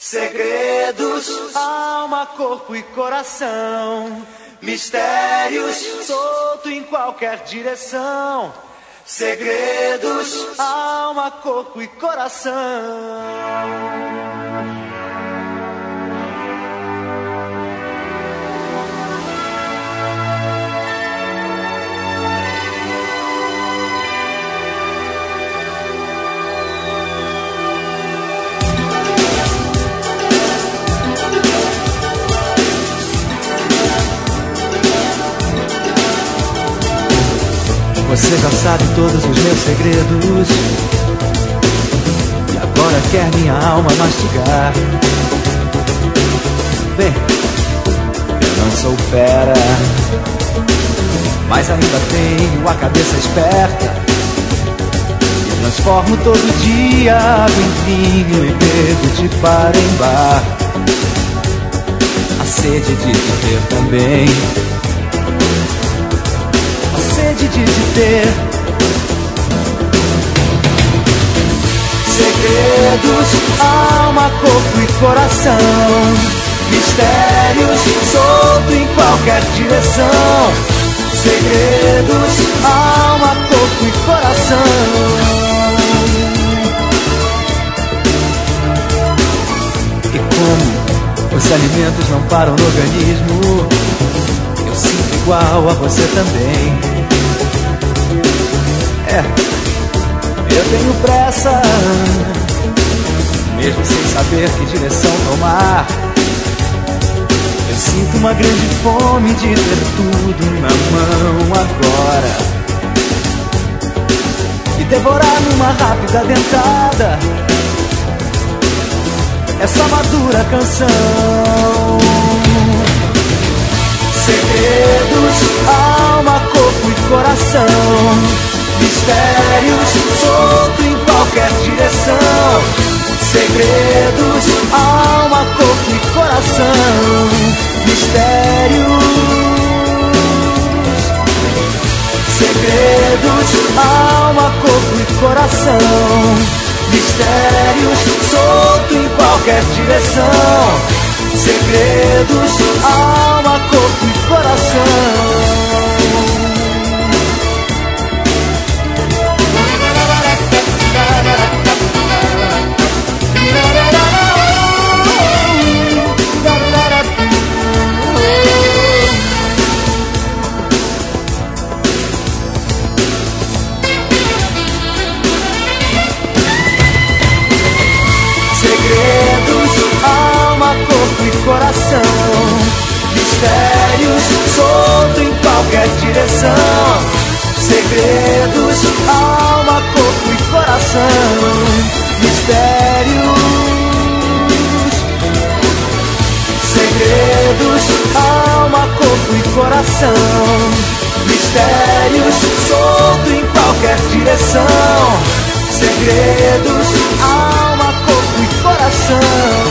Segredos, alma, corpo e coração. Mistérios, solto em qualquer direção. Segredos, alma, corpo e coração. Você já sabe todos os meus segredos e agora quer minha alma mastigar. Bem, eu não sou fera, mas ainda tenho a cabeça esperta. E transformo todo dia água em vinho e bebo de bar em bar. A sede de viver também, de ter segredos, alma, corpo e coração. Mistérios, solto em qualquer direção. Segredos, alma, corpo e coração. E como os alimentos não param no organismo, eu sinto igual a você também. Eu tenho pressa, mesmo sem saber que direção tomar. Eu sinto uma grande fome de ter tudo na mão agora e devorar numa rápida dentada essa madura canção. Segredos, alma, corpo e coração. Mistérios, solto em qualquer direção. Segredos, alma, corpo e coração. Mistérios, segredos, alma, corpo e coração. Mistérios, solto em qualquer direção. Segredos, alma, corpo e coração. Coração, mistérios, solto em qualquer direção. Segredos, alma, corpo e coração. Mistérios, segredos, alma, corpo e coração. Mistérios, solto em qualquer direção. Segredos, alma, corpo e coração.